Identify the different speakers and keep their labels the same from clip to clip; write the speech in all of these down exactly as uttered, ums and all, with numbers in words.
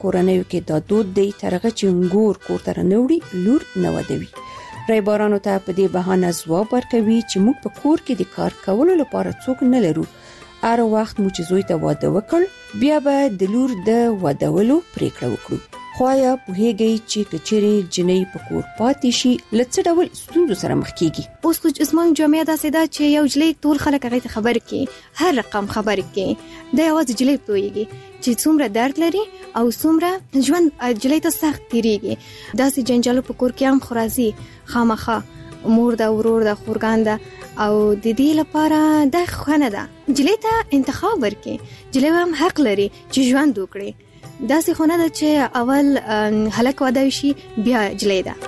Speaker 1: کورنیو کې دا دود دی ترغه چې انګور کور ته رانوړي لور نه ودوي. رایبارانو ته په دې بهانه ځواب ورکوي چې موږ په کور کې د کار کولو لپاره څوک نه لرو. هر وخت مو چې زوی ته واده وکړ بیا به د لور د ودولو پریکړه وکړو. خو یا پوهیږي چې کچېری جنې په کور پاتې شي لڅ ډول ستونزو سره مخ کیږي.
Speaker 2: اوس خو اسمان جامعه داسې ده چې یو جلې ټول خلک هغه ته خبر کې هر رقم خبر کې د یوازې جلې پوهیږي چې څومره درد لري او څومره ژوند جلې ته سخت تیریږي. داسې جنجالو په کور کې هم خورازي خامخا مور دا ورور دا خورګان دا او د دې لپاره د خونه ده جلې ته انتخاب ورکې. جلې هم حق لري چې ژوند وکړي. داسې خونه ده چې اول هلک واده شي بیا جلې ده.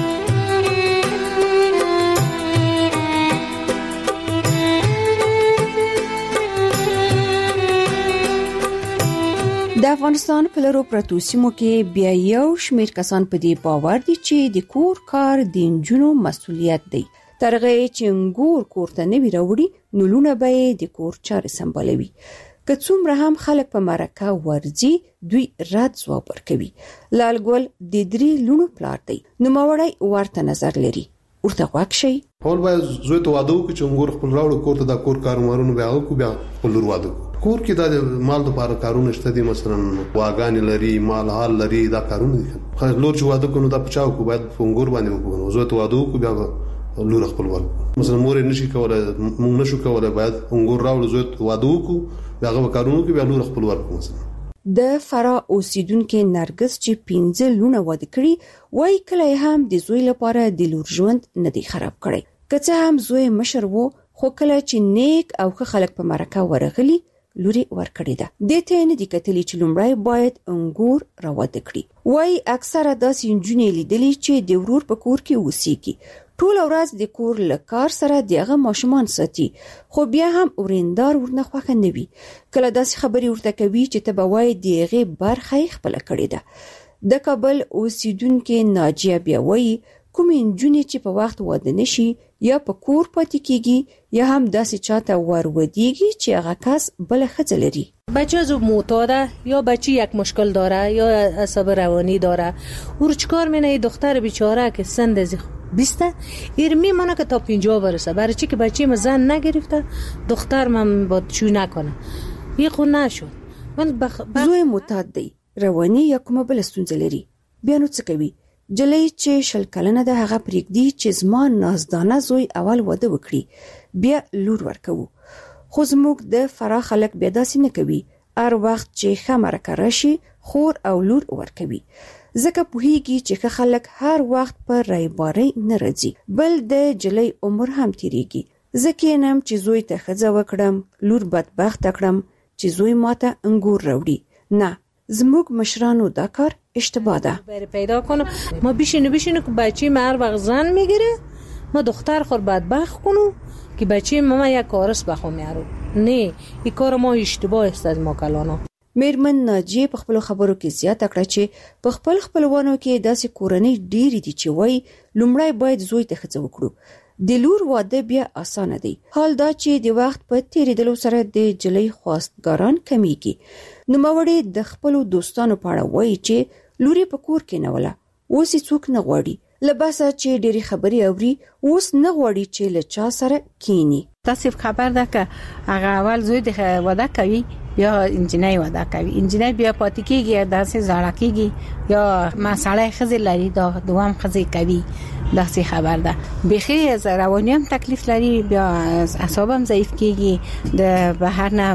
Speaker 1: د افغانستان په لرو پرتو سیمو کې بیا یو شمیر کسان په دې باور دي چې د کور کار د نجونو مسؤلیت دی. ترغه چې انګور کور ته نه وی راوړي نو لونه به د کور چارې سمبالوي. که څومره هم خلک په مرکه ورځي دوی رد ځواب ورکوي. لال ګل د درې لونو پلار دی. نو ماوړی ورته نظر لري. ورته غوږ شي.
Speaker 3: اول باید زوی ته واده وکړي چې انګور خپل راوړي کور ته د کور کارمارونو بیا وکړو بیا خپل لور واده کور کې د مال لپاره کارونه شته دي. مثلا واغان لري مال حال لري دا کارونه دي. خو لور چې واده کوي دا پچاو کو باید په انګور باندې وکړو. زوی ته واده وکړي بیا لور خپل ورکړو. مثلا مور نشي کولای مونږ نشو کولای باید انګور راوړو زوی ته واده وکړو هغه کارونه کې بیا لور خپل ورکړو. مثلا
Speaker 1: د فرا اوسیدونکو نرګس چې پنځه لونه واده کړي وای کله هم د زوی لپاره د لور ژوند نه دی خراب کړي. که څه هم زوی مشر وو خو کله چې نیک او ښه خلک په مرکه ورغلي لوري ورکړي ده. د ته نه د کتلی چې لومړی باید انګور راوده کړي. وای اکثره داسې نجونې لیدلې چې د ورور په کور کې اوسېږي ټول ورځ د کور لکار سره دغه ماشومان ساتي خو بیا هم اوریندار ورنه خوښ نه وي. کله داسې خبري ورته کوي چې ته به وای دغه برخه خپل کړی ده. د کابل اوسیدونکو ناجیه بیا وای کوم نجونې چې په وخت واده نشي یا په کور پاتې کیږي یا هم داسې چاته ورودیږي چې هغه کس بل خځه لري.
Speaker 4: بچه از معتاده یا بچه یک مشکل داره یا عصب روانی داره او چیکار مینه دختر بیچاره که سن از بیست ایر میمونه که تا پنجاه برسه برای چی که بچه ما زن نگرفته دختر من با چو نکنه یه خود نشد.
Speaker 1: بخ... بخ... زوی معتاد دی روانی یا کومه بل ستونزه لري بیا نو څه کوي. جلې چې شل کلنه ده هغه پرېږدي چې زما نازدانه زوی اول واده وکړي بیا لور ورکوو. خو زموږ د فرا خلک بیا داسې نه کوي. هر وخت چې ښه مرکه راشي خور او لور ورکوي ځکه پوهیږي چې ښه خلک هر وخت پر رایبارۍ نه راځي بل د جلې عمر هم تیریږي. ځکه نم چې زوی ته ښځه وکړم لور بدبخت کړم چې زوی ماته انګور راوړي. نه زموږ مشرانو دا کار اشتباه ده.
Speaker 4: برای پیدا کنم ما بشینه بشینه که بچه ما هر وقت زن میگیره ما دختر خور بدبخت کنم که بچه ما یک کارس بخوام یارو. نه این کار ما اشتباه است از ما کلانا.
Speaker 1: میرمن ناجیه په خپل خبرو کې زیاته کړه چې په خپل خپلوانو کې داسې کورنۍ ډېری دي چې وای لومړی باید زوی ته ښځه وکړو. د لور واده بیا اسانه دی. حال دا چې د وخت په تیریدلو سره د جلۍ خواستګاران کمیږي. نوموړی د خپلو دوستانو په اړه وایي چې لوري په کور کې نه وله اوس یې څوک نه غواړي. لباسه چې ډېری خبرې اوري اوس نه غواړي چې له چا سره کینی.
Speaker 5: تاسو خبر ده که هغه اول زوی د واده کوي بیا انجینای واده کوي انجینای بیا پاتې کیږي داسې زړه کیږي یا مساله خزي لري دا دوام خزي کوي داسې خبر ده. بخیر از روانی هم تکلیف لري بیا اعصاب هم ضعیف کیږي د بهر نه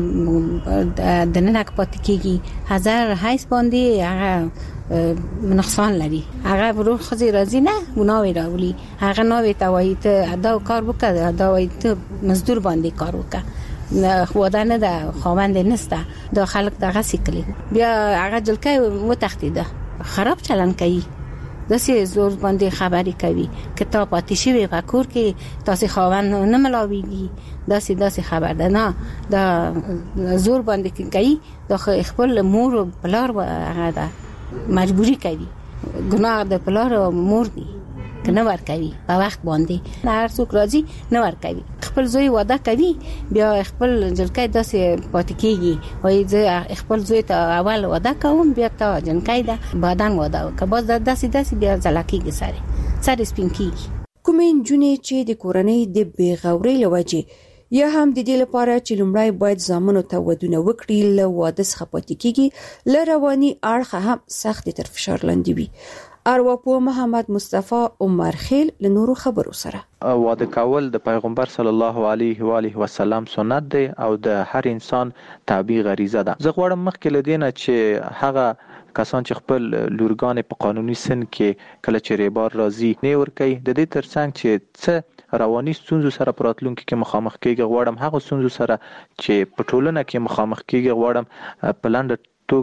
Speaker 5: د ننک پاتې کیږي هزار حیث باندې هغه نقصان لري. هغه ورو خزي راځي نه وناوي راولي هغه ناوي ته وایي ته دا کار وکړه دا وایي ته مزدور باندې کار وکړه خواده نه ده خواوند نسته دا خلق دغه سیکلی بیا هغه جلکه و تختیده خراب چلن کوي داسې زور باندې خبرې کوي که تا پاتې شوی په کور کې تاسې خواوند نه ملاویږي داسې داسې خبر ده. نه دا زور باندې کوي دا خپل مور و پلار و هغه ده مجبوری کوي. ګناه د پلار و مور دی کنه ورکوي په وخت باندې هر څوک راځي نه ورکوي خپل زوی واده کوي بیا خپل جنکۍ داسې پاتې کیږي وایي زه خپل زوی ته اول واده کوم بیا ته جنکۍ ده بعدن واده وکړه باز داسې داسې بیا ځلکیږي سره سره سپین کیږي
Speaker 1: کومې نجونې چې د کورنۍ د بېغورۍ له وجې یا هم د دې لپاره چې لومړی باید زامنو ته ودونه وکړي له واده څخه پاتې کیږي له رواني اړخه هم سخت تر فشار لاندې وي ارواپوه محمد مصطفی عمر خیل له نورو خبرو سره
Speaker 6: واده کول د پیغمبر صلی الله علیه و آله وسلم سنت دی او د هر انسان طبيعي غریزه ده. زه غواړم مخکې لدینه چې هغه کسان چې خپل لورګانې په قانوني سن کې کله چې ریبار راځي نه ور کوي د دې ترڅنګ چې څه رواني ستونزو سره پراتلونکو کې مخامخ کېږي غواړم هغه ستونزو سره چې په ټولنه کې مخامخ کېږي غواړم په لاندې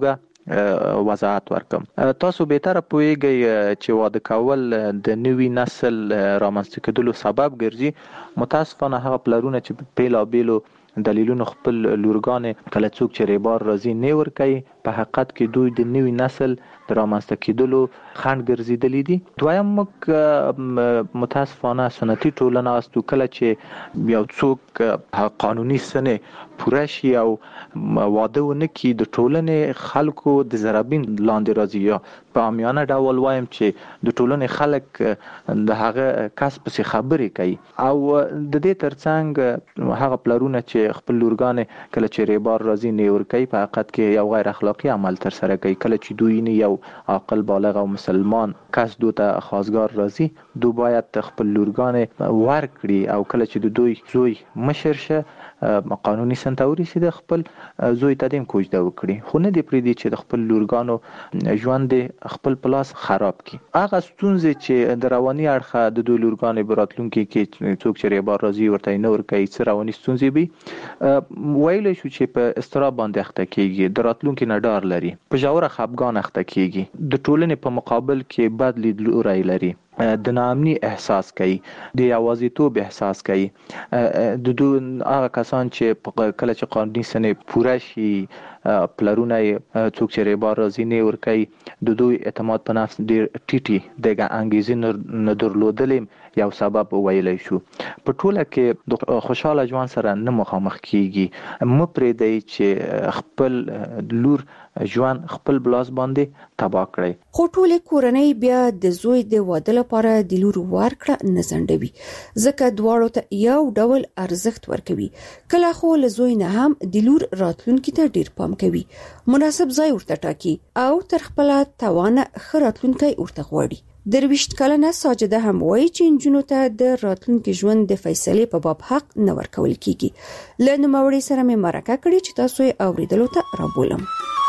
Speaker 6: توګه وضاحت ورکم. تاسو به تر پوهیږئ چې واده کول د نوي نسل رامنځته کېدلو سبب ګرځي. متاسفانه هغه پلرونه چې بیلا بیلو دلیلونو خپل لورګانې کله څوک چې ریبار راځي نه ور کوي په حقیقت کې دوی د نوي نسل د رامنځته کېدلو خنډ ګرځېدلي دي. دویم موږ متاسفانه سنتي ټولنه استو کله چې یو څوک قانوني سنې پوره شي او واده ونه کړي د ټولنې خلکو د ضربین لاندې راځي یا په عامیانه ډول وایم چې د ټولنې خلک د هغه کس پسې خبرې کوي او د دې ترڅنګ هغه پلرونه چې خپل لورګانې کله چې ریبار راځي نه ور کوي په حقیقت کې یو غیر اخلاقی عمل تر سره کوي. کله چې دوی نه یو عاقل بالغ او مسلمان کس دوته خواستګار راځي دوی باید خپل لورګانې ور کړي او کله چې د دوی زوی مشر شه قانوني سنتوري سي د خپل زوی تدیم کوجده وکړي خو نه دی پریدي چې د خپل لورګانو ژوند خپل پلاس خراب کړي. هغه ستونزې چې د رواني اړخه د دوی لورګانې براتلونکو کې څوک چې ریبار راځي ورته نه ور کوي څه رواني ستونزې به ویل شو چې په استراب باندې اخته کیږي د راتلونکو نه ډار لري په ژوره خپګان اخته کیږي د ټولنې په مقابل کې بد لیدلوري لري د ناامني احساس کوي د یوازیتوب احساس کوي د دوی هغه کسان چې کله چې قانوني سنې پوره شي پلرونه څوک چې ریبار راځي نه ور کوي د دوی اعتماد په نفس ډیر ټیټي دغه انګیزې نه درلودلې یو سبب ویلی شو. په ټوله کې د خوشاله ژوند سره نه مخامخ کیږي مو پرې دی چې خپل لور ژوند خپل بلاس باندې تباہ کړي.
Speaker 1: خو ټولې کورنۍ بیا د زوی د واده لپاره د لور ورکړه نه ځنډوي ځکه دواړو ته یو ډول ارزښت ورکوي. کله خو له زوی نه هم د لور راتلونکي ته ډیر پام کوي مناسب ځای ورته ټاکي او تر خپل توانه ښه راتلونکی ورته غواړي. درویشت کلنه ساجده هم وایي چې نجونو ته د راتلونکي ژوند د فیصلې په باب حق نه ورکول کیږي. له نوموړي سره مې مرکه کړې چې تاسو یې اوریدلو ته رابولم.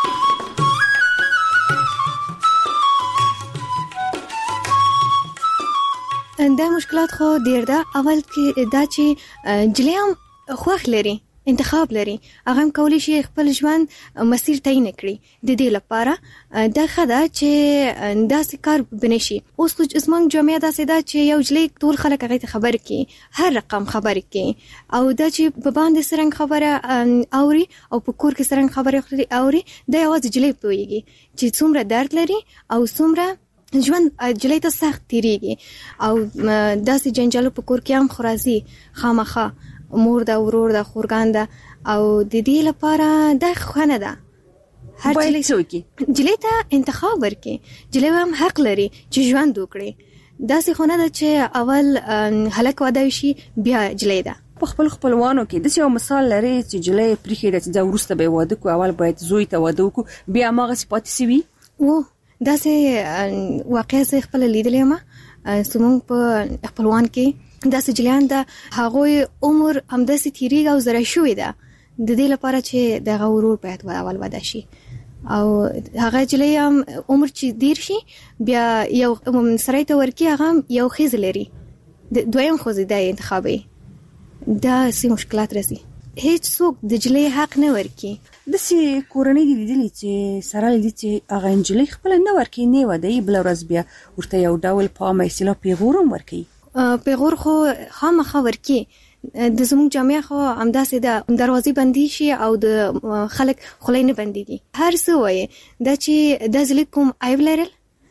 Speaker 2: دا مشکلات خو ډیر ده. اول کې دا چې جلی هم خوښ لري انتخاب لري هغه هم کولی شي خپل ژوند مسیر تعیین کړي د دې لپاره دا خدا چې داسې کار بنشي. اوس خو زمونږ جامعه داسې ده چې یو جلی ټول خلک هغه ته خبر کړي هر رقم خبر کړي او دا چې په باندې سرنګ خبره اوري او په کور کې سرنګ خبره اوري دا یوازې جلی پوهیږي چې څومره درد لري او څومره ژوند جلی ته سخت تیریږي او داسې جنجالو په کور کې هم خورازي خامخا مور دا ورور دا خورګان دا او د دې لپاره دا خونه ده هر
Speaker 1: جلی څوکي
Speaker 2: جلی ته انتخاب ورکړي. جلی هم حق لري چې ژوند وکړي. داسې خونه ده چې اول هلک واده شي بیا جلی ده.
Speaker 1: په خپل خپلوانو کې د یو مثال لري چې جلی پریخي د ځا ورسته به واده کو اول باید زوی ته واده وکړو بیا ماغه سپاتې سوي
Speaker 2: و داسې واقعي زه خپل لیدلې ما سمون په خپلوان کې داسې جلیان ده هغوی عمر همداسې تیریږي او زره شوی ده د دې لپاره چې دغه ورور باید اول واده شي او هغه جلی هم عمر چې دیر شي بیا یو سړی ته ورکړي هغه یو ښځه لري دویم ښځه ده انتخابوي. داسې مشکلات راځي هیڅ څوک د جلی حق نه ورکړي.
Speaker 1: داسې کورنۍ دي لیدلي چې سره لیدي چې هغه نجلۍ خپله نه ورکړي نه واده یې بله ورځ بیا ورته یو ډول په اصطلاح پیغور هم ورکوي.
Speaker 2: پیغور خو خامخا ورکړي د زموږ جامعه خو همداسې ده دروازې بندي شي او د خلک خولۍ نه بندېږي. هر څه وایي دا چې دا زلي کوم عیب لرل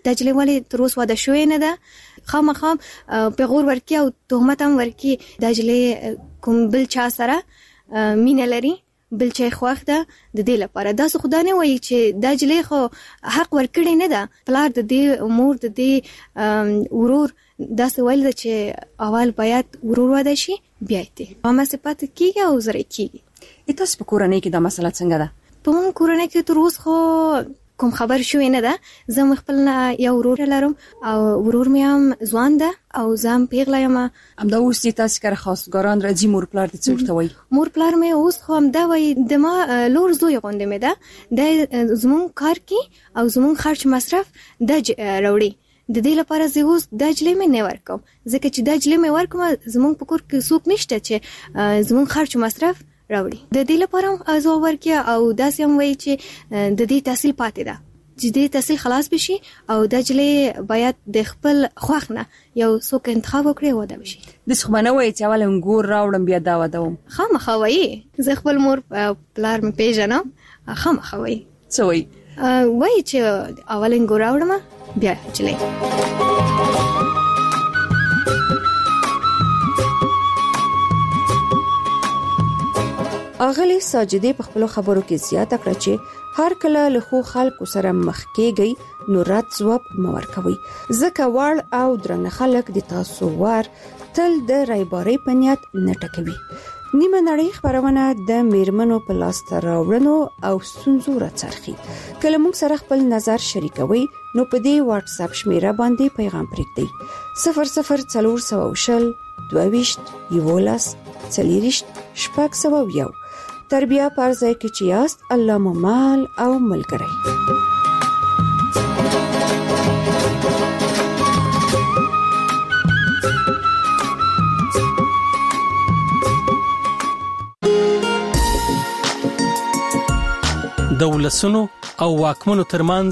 Speaker 2: دا جلې ولې تر اوسه واده شوې نه ده، خامخا پیغور ورکی او تهمت هم ورکی دا جلې کوم بل چا سره مینه لري، بل چا خوښ ده، د دې لپاره دا څه خدا نه وایي چې دا جلې خو حق ورکړی نه ده، پلار د دې مور د دې ورور دا څه ویل ده چې اول باید ورور واده شي بیا یې عامه صفات کیږي او زره کیږي.
Speaker 1: تاسو په کورنۍ کې دا مسله څنګه ده؟
Speaker 2: په مون کورنۍ کې تر اوسه خو کوم خبر شوې نه ده. زه خپل یو ورور لرم او ورور مې هم ځوان ده او زه هم پیغله یم.
Speaker 1: همدا اوس چې تاسو کره خواستګاران راځي مور پلار دې څه ورته وایي؟ مور
Speaker 2: پلار مې اوس خو همدا وایي د ما لور زوی غوندې مې ده، د زمونږ کار کې او زمونږ خرچ مصرف د راوړي، د دې لپاره زه اوس د جلې مې نه ورکوم، ځکه چې د جلې مې ورکوم زمونږ په کور کې څوک نشته چې زمونږ خرچ مصرف راوړي. د دې لپاره زه ورکیا او داسې هم وایي چې د دې تحصیل پاتې ده، چې دې تحصیل خلاص بشي او د جلې باید د خپل خوښ نه یو څوک انتخاب وکړي او واده وشي.
Speaker 1: د څه خبره وایي چې اول انګور راوړم بیا دا واده وم؟
Speaker 2: خامخا وایي، زه خپل مور پلار مې پیژنم، خامخا وایي.
Speaker 1: څه وایي؟
Speaker 2: وایي چې اول انګور راوړم بیا جلې.
Speaker 1: اغلی ساجدې په خپل خبرو کې زیاته کړه چې هر کله له خو خلکو سره مخ کېږي نو رات ځواب مور کوي، ځکه وړ او درنه خلک د تاسو ور تل د رایباري پنیات نه ټکوي. نیمه نړۍ خبرونه د میرمنو په لاس راوړنو او ستونزو راڅرخي. کله موږ سره خپل نظر شریکوي نو په دې واتس اپ شمیره باندې پیغام پرېږدئ: صفر صفر څلور سوه شل دوه ویشت یوولس څلېرویشت شپږ سوه یو. تر بیا پر ځای کې چې یاست الله مو مال او ملګری.
Speaker 7: د ولسونو او واکمنو ترمنځ